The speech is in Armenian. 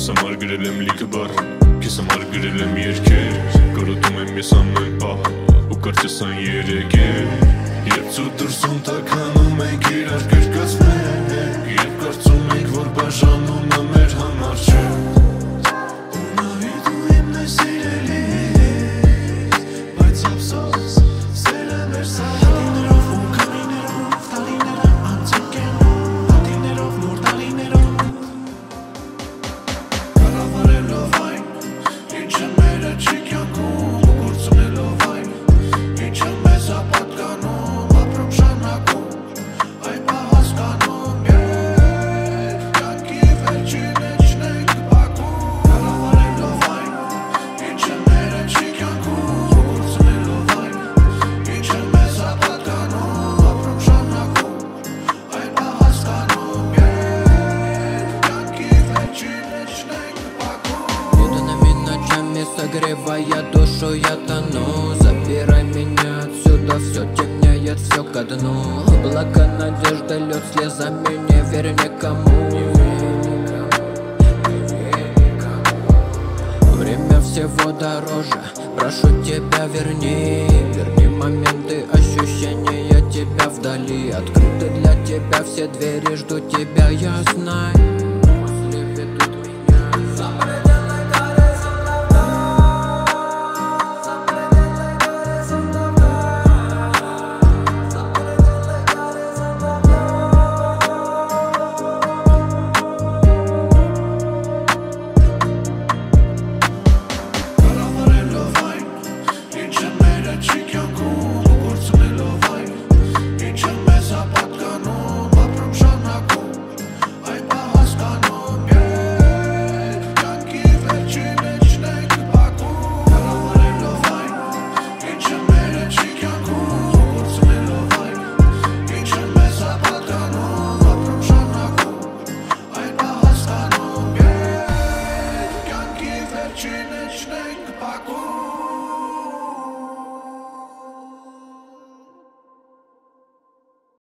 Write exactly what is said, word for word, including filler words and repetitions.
Քեզ համար գրել եմ լիքը բառ, քեզ համար գրել եմ երգեր, կրոտում եմ ես ամեն պահ, ու կարծես այն երեկ է։ Երբ ցույց դրսում տաքանում ենք իրար կրկացնենք, երբ կարծում ենք, որ բաժանումը մեր համար չէ։ Ու նայեք ու իմ նայ սիրելիս, բայց ափսոս, սերը մեր սահմաններով ու քամիներով, տարիները անցիկ են, հատիներով նոր տարիներով կառավարելով այն, ինչը մերը չի կյանքում, ու գործունելով այն, ինչը մեզ է պատկանում, ապրում շարունակում, այն բա հասկանում, երբ կյանքի վերջին էջնենք բակում, կառավարելով այն, ինչը մերը չի կյանքում, ու գործունելով այն, ինչը մեզ է պատկանում, ապրում շարունակում, այն բա հասկանում, երբ կյանքի վերջին էջնենք բակում։ Медленными ночами согревая душу я тону. Забирай меня отсюда, все темнеет, все ко дну. Облака надежды льет слезами, не верь никому. Время всего дороже, прошу тебя верни. Верни моменты ощущения тебя вдали. Открыты для тебя все двери, жду тебя, я знаю. Мысли ведут